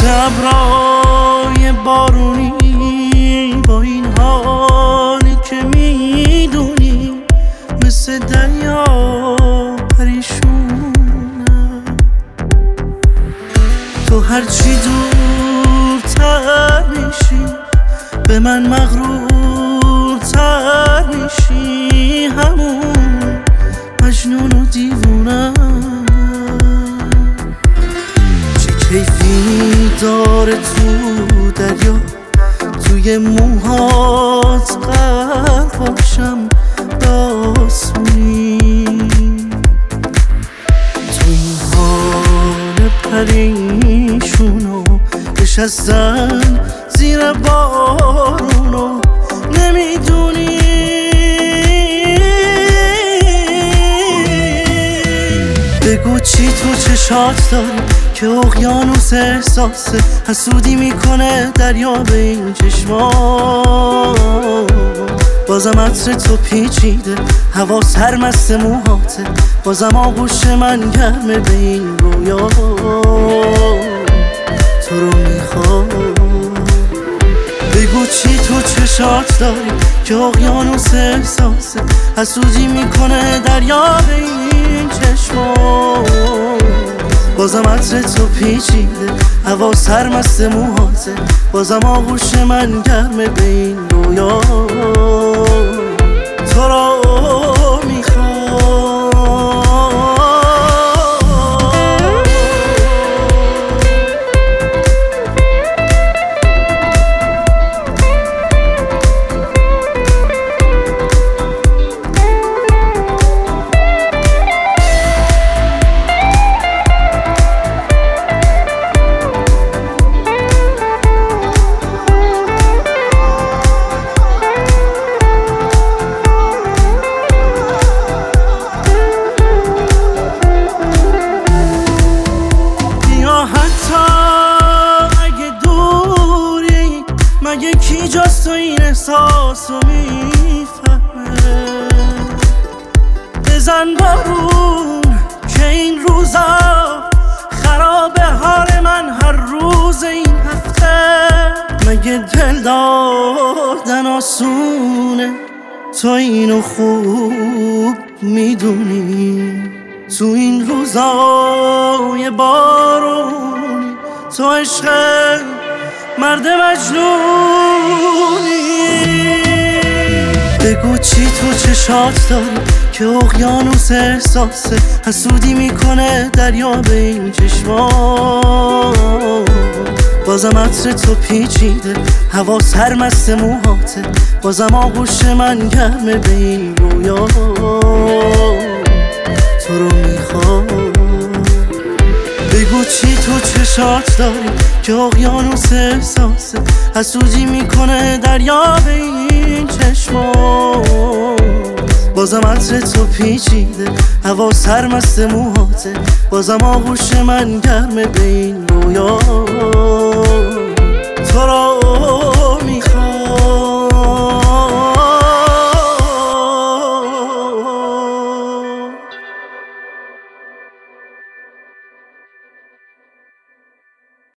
مثل ابرای بارونی، با این حالی که میدونی مثل دریا پریشونم. تو هرچی دورتر میشی به من مغرورتر میشی، همون مجنون و دیوونم. چه کیفی داره تو دریا، توی موهات غرق باشم داسونی. تو این حال پریشونو نشستن زیر بارونو نمیدونی. بگو چی تو چشات داری که اقیانوس احساسه، حسودی میکنه دریا به این چشما. بازم عطر تو پیچیده، هوا سرمست موهاته، بازم آغوش من گرمه به این رویا. تو رو میخوام. بگو چی تو چشات داری که اقیانوس احساسه، حسودی میکنه دریا به این چشما. بازم عطر تو پیچیده، هوا سرمست موهاته، بازم آغوش من گرمه به این رویا. تو رو یکی جاست تو این احساسو میفهمه. بزن بارون که این روزا خراب حال من هر روز این هفته. مگه دل دادن آسونه؟ تو اینو خوب میدونی. تو این روزای بارونی تو عشق مرد مجنونی. بگو چی تو چشات داری که اقیانوس احساسه، حسودی میکنه دریا به این چشما. بازم عطر تو پیچیده، هوا سرمست موهاته، بازم آغوش من گرمه به این رویا. تو رو میخوام. بگو چی تو چشات داری که اقیانوس احساسه، حسودی میکنه دریا به این چشما. بازم عطر تو پیچیده، هوا سرمست موهاته، بازم آغوش من گرمه به این رویا. تو رو